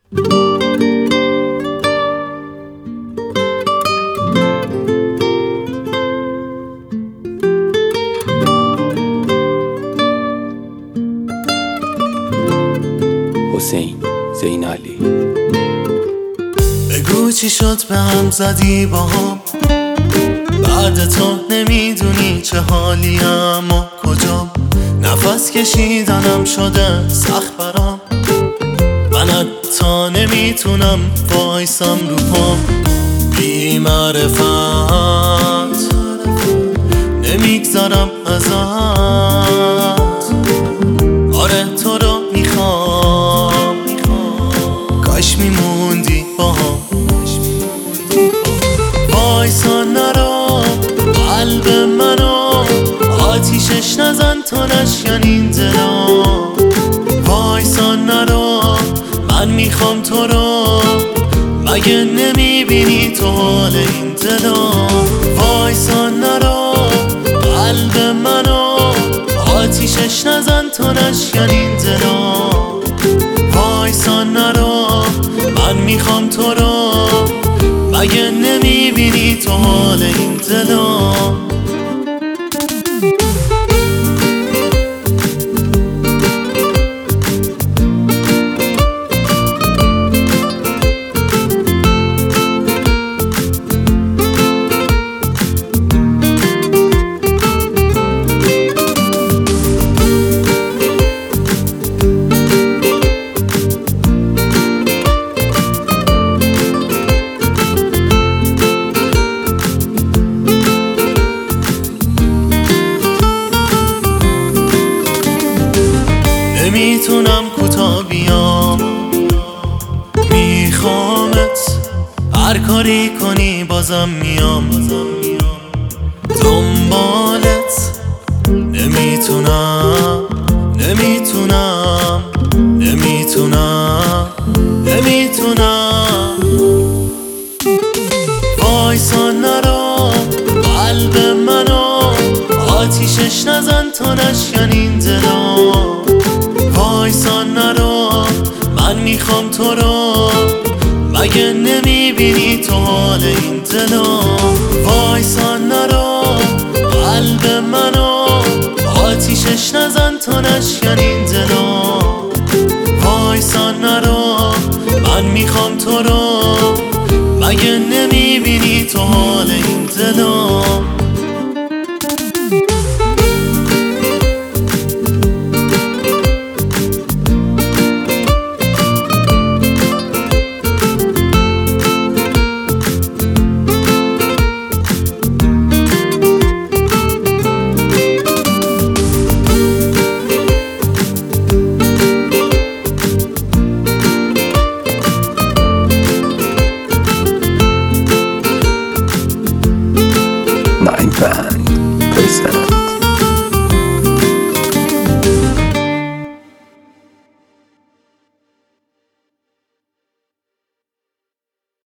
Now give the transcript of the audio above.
حسین زینالی. بگو چی شد به هم زدی با هم، بعد تو نمیدونی چه حالی ام و کجا. نفس کشیدنم شده سخت برام، من حتی نمیتونم وایسم رو پام. بی معرفت نمیگذارم ازت، آره تو رو میخوام، کاش میموندی با هم. وایسا نرو قلب منو، آتیشش نزن تا نشکنین دلا. وایسا نرو من میخوام تو رو، مگه نمیبینی تو حال این دلا. وایسا نرو قلب منو، آتیشش نزن تا نشکنین دلا. وایسا نرو من میخوام تو رو، مگه نمیبینی تو حال این دلا. نمیتونم کوتا بیام، میخوامت، هر کاری کنی بازم میام دنبالت. نمیتونم نمیتونم نمیتونم نمیتونم. وایسا نرو قلب منو، آتیشش نزن تا نشکنین دلا. وایسا نرو من میخوام تو رو، مگه نمیبینی تو حال این دلا. وایسا نرو قلب منو، آتیشش نزن تا نشکنین دلا. وایسا نرو من میخوام تو رو، مگه نمیبینی تو حال این دلا.